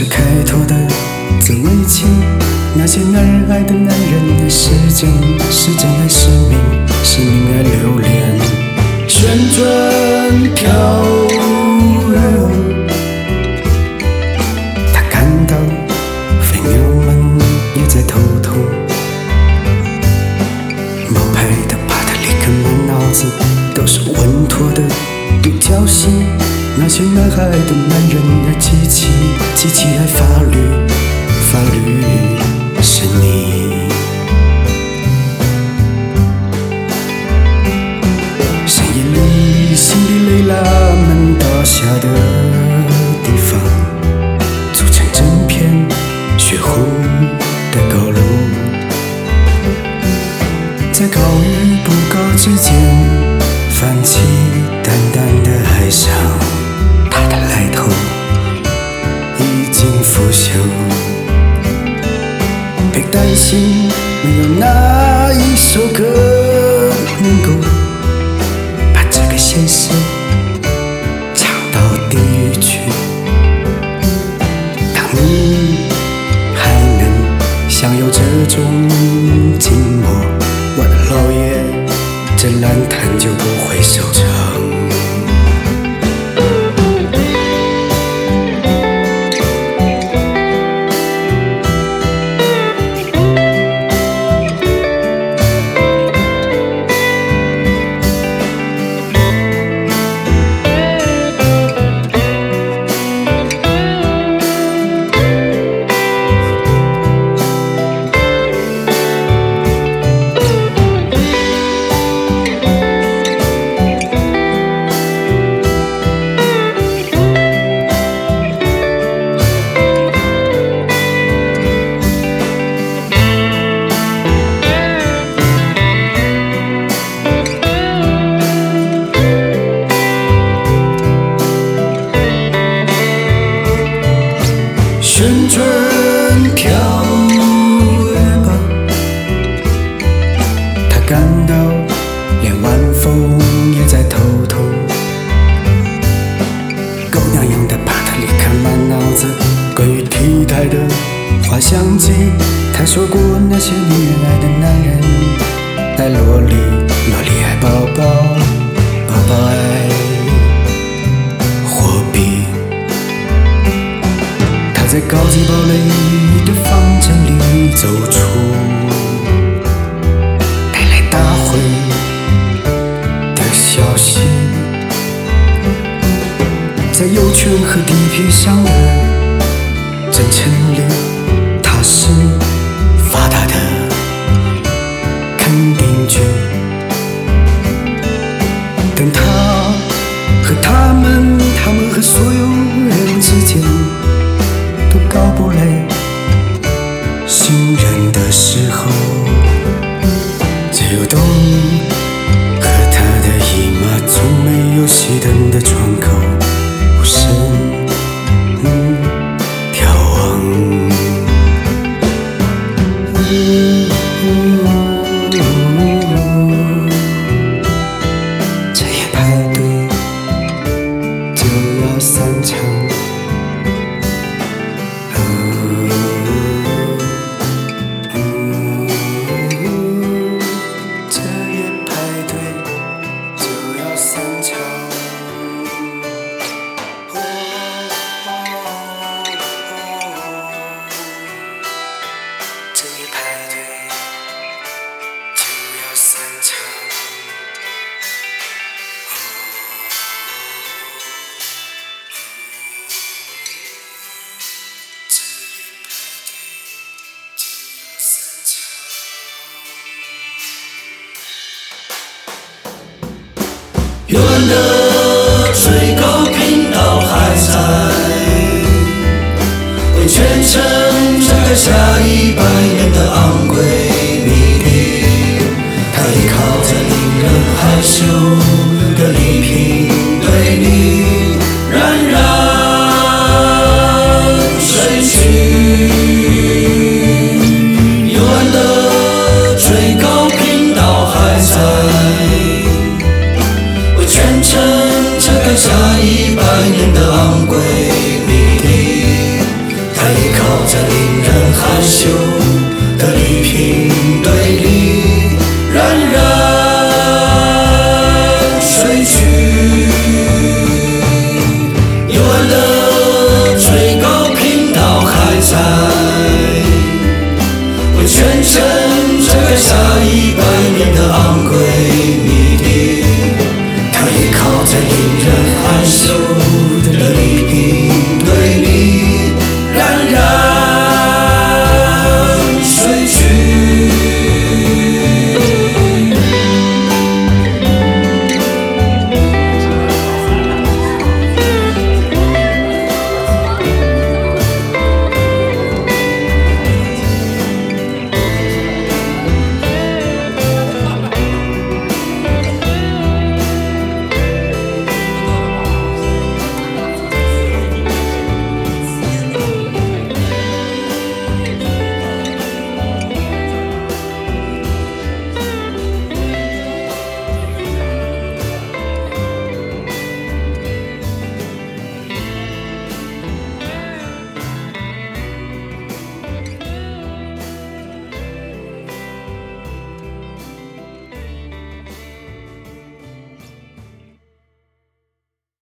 着开头的自慰情，那些男人爱的男人是真爱是命，是命爱留恋，旋转跳跃。他看到飞鸟们也在偷偷，冒牌的帕特里克满脑子都是稳妥的独角戏，那些男孩的男人的机器爱法律是你。深夜里辛迪雷拉们倒下的地方，组成整片血红的高楼，在高与不高之间泛起淡淡的哀伤，它的来头已经腐朽，别担心，没有哪一首歌能够把这个现实唱到地狱去。当你还能享有这种静默，我的老爷，这烂摊就不会收场。旋转跳跃吧，他感到连晚风也在偷偷。狗娘养的帕特里克满脑子关于体态的滑翔机，他说过那些女人爱的男人爱萝莉，萝莉爱宝宝，宝宝爱货币。在高级堡垒的方阵里走出，带来大会的消息，在有权和地皮上的真诚里，他是发达的肯定句。但他和他们和所有人之间都搞不来信任的时候，只有洞和他的姨妈从没有熄灯的窗